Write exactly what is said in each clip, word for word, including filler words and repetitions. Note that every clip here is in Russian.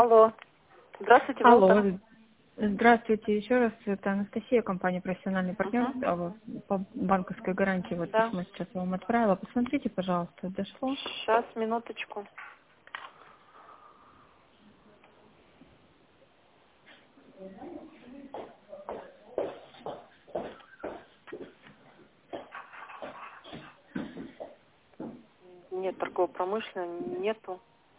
Алло. Здравствуйте, Алло, Волтер. здравствуйте еще раз. Это Анастасия, компания «Профессиональный партнер» Угу. а вот по банковской гарантии. Вот Да. письмо сейчас вам отправила. Посмотрите, пожалуйста, дошло. Сейчас, минуточку. Нет, торгово-промышленного нету.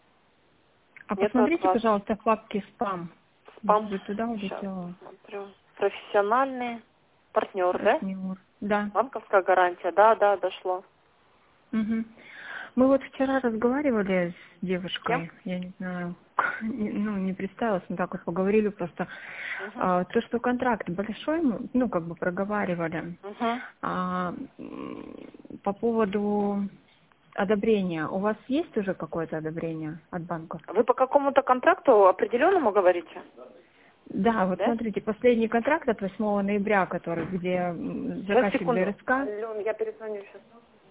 А Нету от посмотрите, вас. пожалуйста, в папке «Спам». Может Спам. быть, туда Сейчас улетело. смотрю. Профессиональный партнер, да? Партнер. Да. Банковская гарантия. Да, да, дошло. Мгм. Мы вот вчера разговаривали с С кем? девушкой, я не знаю, не- ну, не представилась, мы так вот поговорили просто. Угу. А, то, что контракт большой, мы, ну, как бы проговаривали. Угу. А, м, по поводу одобрения, у вас есть уже какое-то одобрение от банков? Вы по какому-то контракту определенному говорите? Да, вот Да? смотрите, последний контракт от восьмого ноября, который, где м, Сейчас, заказчик секунду. ДРСК. Ален, я перезвоню сейчас.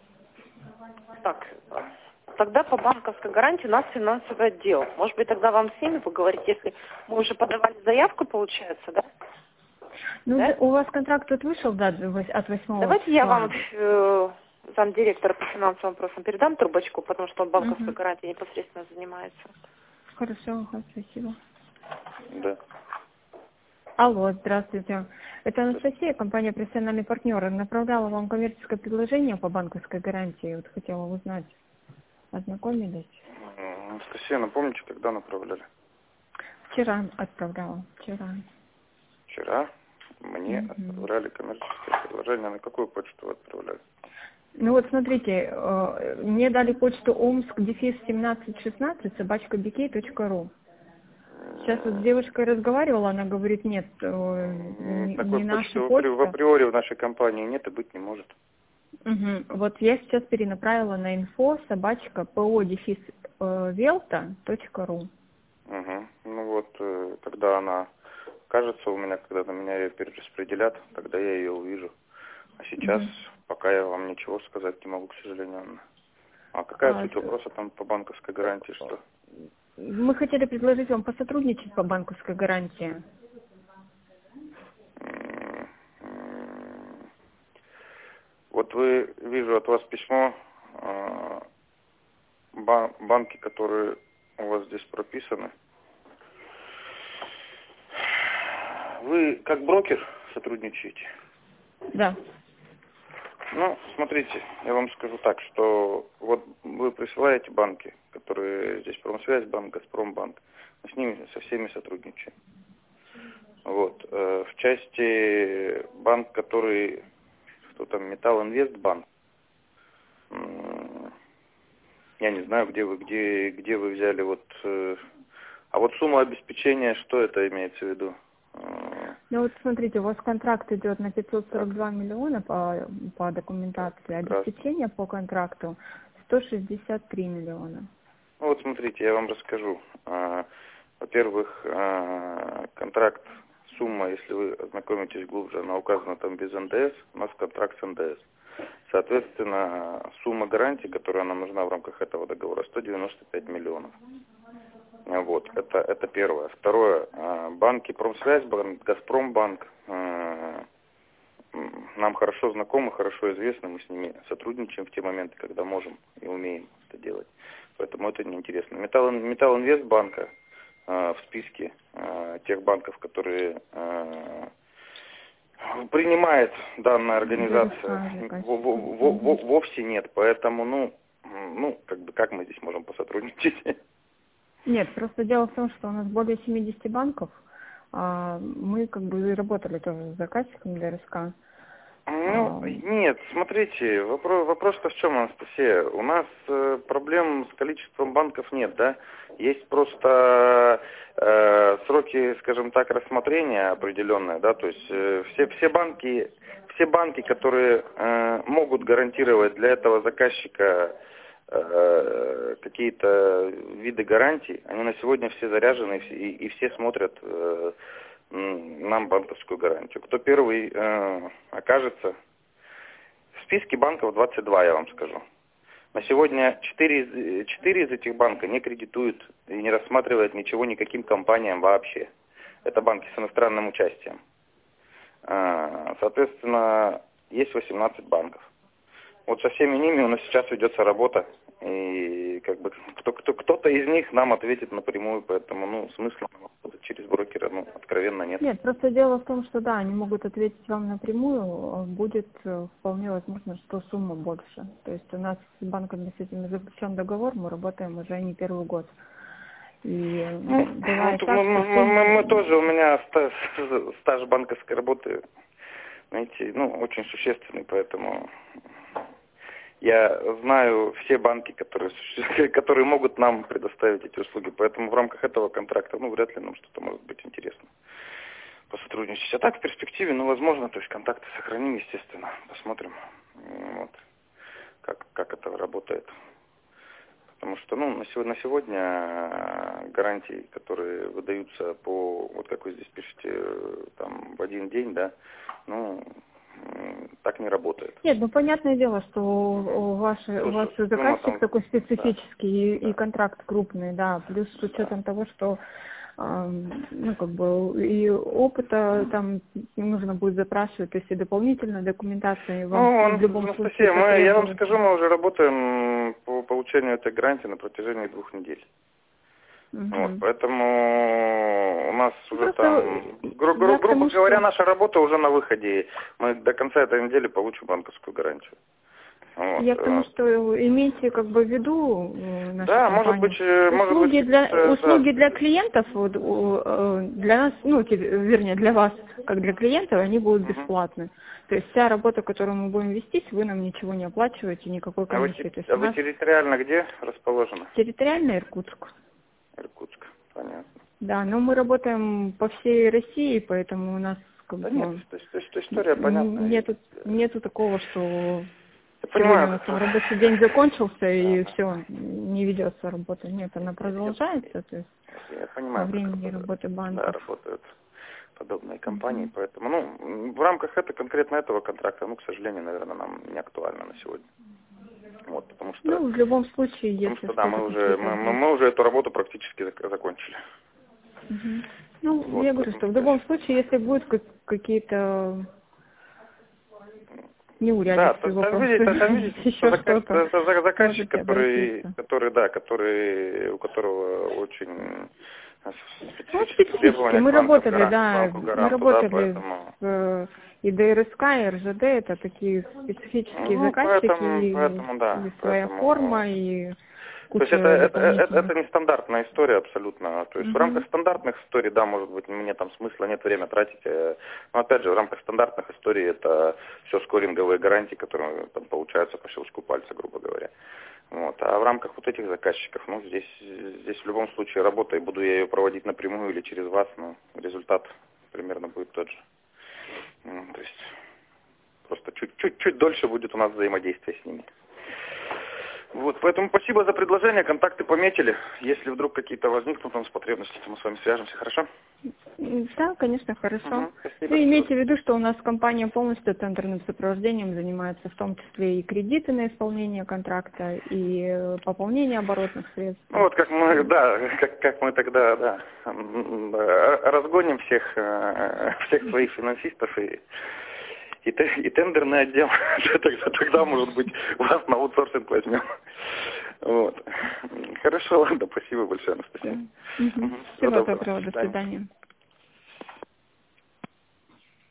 Так, тогда по банковской гарантии у нас финансовый отдел. Может быть, тогда вам с ними поговорить, если мы уже подавали заявку, получается, да? Ну, Да? да, у вас контракт тут вышел, да, вось- от восьмого Давайте я вам числа. э, замдиректора по финансовым вопросам передам трубочку, потому что он банковской Угу. гарантией непосредственно занимается. Хорошо, ага, спасибо. Да. Алло, здравствуйте. Это Анастасия, компания «Профессиональный партнер». Направляла вам коммерческое предложение по банковской гарантии. Вот хотела узнать, ознакомились? М, Анастасия, напомните, когда направляли? Вчера отправляла, вчера. Вчера мне Мгм. отправляли коммерческое предложение. На какую почту вы отправляли? Ну вот смотрите, э, мне дали почту омск дефис семнадцать шестнадцать собачка бикей точка ру. Сейчас вот с М, девушкой разговаривала, она говорит, нет, э, м, не, Такой не почты наша в апри- в почта. априори в нашей компании нет и быть не может. Мгм. Вот я сейчас перенаправила на инфо собачка по дефис велта точка ру. Угу. Ну вот, э, когда она кажется у меня, когда на меня ее перераспределят, тогда я ее увижу. А сейчас, Мгм. пока я вам ничего сказать не могу, к сожалению, Анна. А какая А, суть вопроса там по банковской гарантии, что? мы хотели предложить вам посотрудничать по банковской гарантии. М, м, Вот вы, вижу от вас письмо, э, ба- банки, которые у вас здесь прописаны. Вы как брокер сотрудничаете? Да. Ну, смотрите, я вам скажу так, что вот вы присылаете банки, которые здесь Промсвязьбанк, Газпромбанк, мы с ними со всеми сотрудничаем. Вот. э, В части банк, который, что там, Металлинвестбанк, м, я не знаю, где вы, где, где вы взяли вот, э, а вот сумма обеспечения, что это имеется в виду? Э, Ну вот смотрите, у вас контракт идет на пятьсот Так, сорок два миллиона по, по документации, прекрасно. обеспечение по контракту сто шестьдесят три миллиона. Ну вот смотрите, я вам расскажу. А, Во-первых, а, контракт, сумма, если вы ознакомитесь глубже, она указана там без эн дэ эс, у нас контракт с эн дэ эс. Соответственно, сумма гарантии, которая нам нужна в рамках этого договора, сто девяносто пять миллионов. А, Вот, это, это первое. Второе, а, банки Промсвязьбанк, Газпромбанк, а, м, нам хорошо знакомы, хорошо известны, мы с ними сотрудничаем в те моменты, когда можем и умеем это делать. Поэтому это неинтересно. Металл, Металлинвестбанка э, в списке э, тех банков, которые э, принимает данная ДРСК организация, во- во- заказчиком. во- во- Мгм. вовсе нет. Поэтому, ну, м, ну, как бы, как мы здесь можем посотрудничать? Нет, просто дело в том, что у нас более семидесяти банков. А, мы как бы и работали тоже с заказчиком ДРСК. Ну, А, нет, смотрите, вопрос, вопрос-то в чем, Анастасия? У нас э, проблем с количеством банков нет, да? Есть просто э, сроки, скажем так, рассмотрения определенные, да, то есть э, все, все банки, все банки, которые э, могут гарантировать для этого заказчика э, какие-то виды гарантий, они на сегодня все заряжены и, все- и- и все смотрят э, м, нам банковскую гарантию. Кто первый э, окажется в списке банков двадцать два, я вам скажу. На сегодня четыре, четыре из этих банка не кредитуют и не рассматривают ничего никаким компаниям вообще. Это банки с иностранным участием. Соответственно, есть восемнадцать банков. Вот со всеми ними у нас сейчас ведется работа. И как бы кто, кто, кто-то из них нам ответит напрямую, поэтому ну, смысла через брокера ну, откровенно нет. Нет, просто дело в том, что да, они могут ответить вам напрямую, будет вполне возможно, что сумма больше. То есть у нас с банками с этим заключен договор, мы работаем уже не первый год. И ну, бывает ну, так, мы, что сумма... мы, мы тоже, у меня стаж, стаж банковской работы, знаете, ну, очень существенный, поэтому... Я знаю все банки, которые, которые могут нам предоставить эти услуги, поэтому в рамках этого контракта, ну, вряд ли нам что-то может быть интересно посотрудничать. А так, в перспективе, ну, возможно, то есть контакты сохраним, естественно, посмотрим, вот, как, как это работает. Потому что, ну, на сегодня, на сегодня гарантии, которые выдаются по, вот как вы здесь пишете, там, в один день, да, ну... так не работает. Нет, ну понятное дело, что у, ваши, Слушай, у вас ну, заказчик там, такой специфический, да, и, и да. контракт крупный, да, плюс с учетом того, что э, ну как бы и опыта там нужно будет запрашивать, то есть и дополнительная документация, и вам Ну, он, в любом Анастасия, случае мы, я вам потребуется. скажу, мы уже работаем по получению этой гарантии на протяжении двух недель. Угу. Вот, поэтому у нас уже Просто там, гру- гру- я к грубо тому, говоря, что... наша работа уже на выходе. Мы до конца этой недели получим банковскую гарантию. Вот. Я к тому, что имейте как бы в виду э, нашу Да, компанию. может быть, э, может Услуги быть, для э, услуги да. для клиентов, вот, э, для нас, ну, те- вернее, для вас, как для клиентов, они будут Мгм. бесплатны. То есть вся работа, которую мы будем вести, вы нам ничего не оплачиваете, никакой А вы, комиссии. То есть а у вы нас территориально где расположены? территориально Иркутск. Иркутск, понятно. Да, но мы работаем по всей России, поэтому у нас как Да нет, бы то есть, то есть история понятная. нету, нету такого, что Я сегодня у понимаю, нас там как... рабочий день закончился и Да, все, не ведется работа. Нет, она я, я, продолжается, то есть я, я во понимаю, как времени работают, работы да, банков. работают подобные компании, Мгм. поэтому, ну, в рамках этого, конкретно этого контракта, ну, к сожалению, наверное, нам не актуально на сегодня. Вот, потому что, Ну, в любом случае, потому если что, да, что-то мы уже, какие-то мы, мы, будут. мы уже эту работу практически зак- закончили. Мгм. Ну, Вот, я говорю, поэтому, что в то есть, любом случае, если будут как- какие-то да, неурядицы, там, там вопросы, видите, там видите, еще заказ, что-то, за- за- заказчик, можете который, обратиться. который, да, который, у которого очень Ну, специфические специфически. требования к Мы банку, работали, гаранту, да, банку мы гаранту, да, работали поэтому, с э, и ДРСК, и РЖД, это такие специфические ну, заказчики, поэтому, и, поэтому, да, и своя поэтому, форма, и то есть это, куча это, это, это дополнительных. не стандартная история абсолютно, то есть в рамках Мгм. стандартных историй, да, может быть, мне там смысла нет время тратить, э, но опять же, в рамках стандартных историй это все скоринговые гарантии, которые там получаются по щелчку пальца, грубо говоря. Вот. А в рамках вот этих заказчиков, ну, здесь, здесь в любом случае работа, и буду я ее проводить напрямую или через вас, ну, результат примерно будет тот же. Ну, то есть просто чуть-чуть дольше будет у нас взаимодействие с ними. Вот, поэтому спасибо за предложение, контакты пометили. Если вдруг какие-то возникнут у нас потребности, то мы с вами свяжемся, хорошо? М, Да, конечно, хорошо. Угу, спасибо. Вы имейте в виду, что у нас компания полностью тендерным сопровождением занимается, в том числе и кредиты на исполнение контракта, и э, пополнение оборотных средств. Ну вот как мы, да, как, как мы тогда, да, м, м, разгоним всех, э, всех своих финансистов и, и, те- и тендерный отдел, тогда, тогда, может быть, вас на аутсорсинг возьмем. Вот. Хорошо, ладно, спасибо большое, Анастасия. Мгм. Мгм. Всего Всего доброго. доброго, До до свидания. свидания.